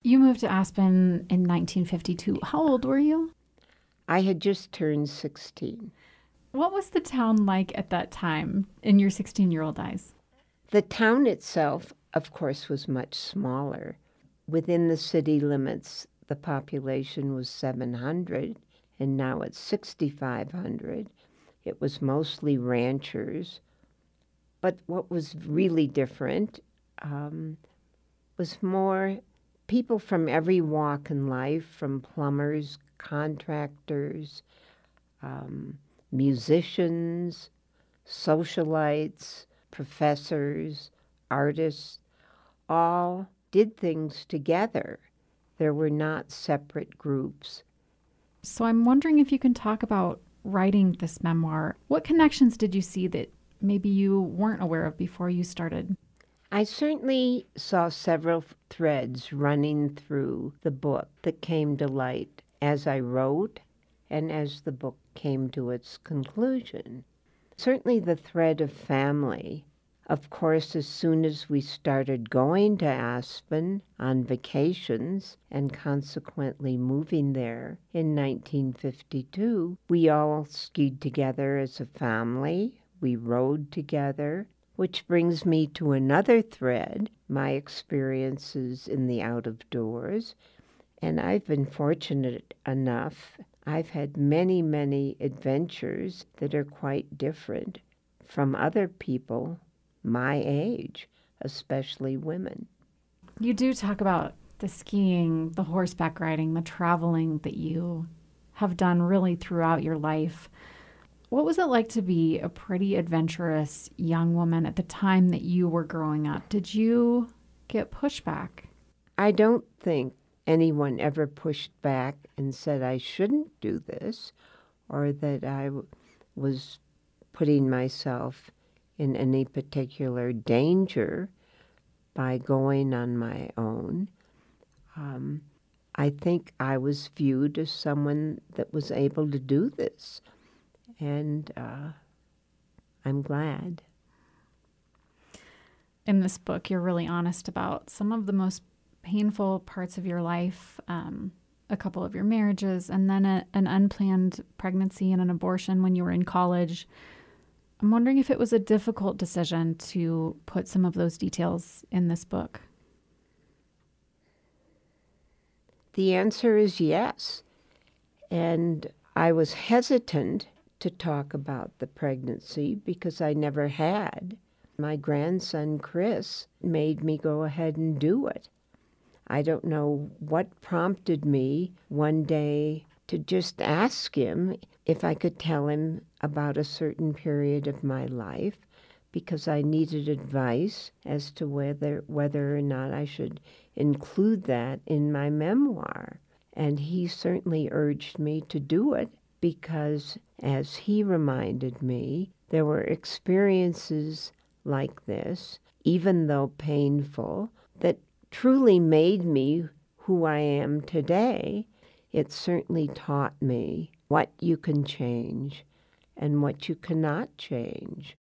You moved to Aspen in 1952. How old were you? I had just turned 16. What was the town like at that time in your 16-year-old eyes? The town itself, of course, was much smaller. Within the city limits, the population was 700, and now it's 6,500. It was mostly ranchers. But what was really different was more people from every walk in life, from plumbers, contractors, musicians, socialites, professors, artists, all did things together. There were not separate groups. So I'm wondering if you can talk about writing this memoir. What connections did you see that maybe you weren't aware of before you started? I certainly saw several threads running through the book that came to light as I wrote and as the book came to its conclusion. Certainly the thread of family. Of course, as soon as we started going to Aspen on vacations and consequently moving there in 1952, we all skied together as a family. We rode together, which brings me to another thread, my experiences in the out of doors. And I've been fortunate enough. I've had many, many adventures that are quite different from other people my age, especially women. You do talk about the skiing, the horseback riding, the traveling that you have done really throughout your life. What was it like to be a pretty adventurous young woman at the time that you were growing up? Did you get pushback? I don't think anyone ever pushed back and said I shouldn't do this or that I was putting myself in any particular danger by going on my own. I think I was viewed as someone that was able to do this, and I'm glad. In this book, you're really honest about some of the most painful parts of your life, a couple of your marriages, and then an unplanned pregnancy and an abortion when you were in college. I'm wondering if it was a difficult decision to put some of those details in this book. The answer is yes. And I was hesitant to talk about the pregnancy because I never had. My grandson, Chris, made me go ahead and do it. I don't know what prompted me one day to just ask him if I could tell him about a certain period of my life because I needed advice as to whether or not I should include that in my memoir. And he certainly urged me to do it because, as he reminded me, there were experiences like this, even though painful, that truly made me who I am today. It certainly taught me what you can change and what you cannot change.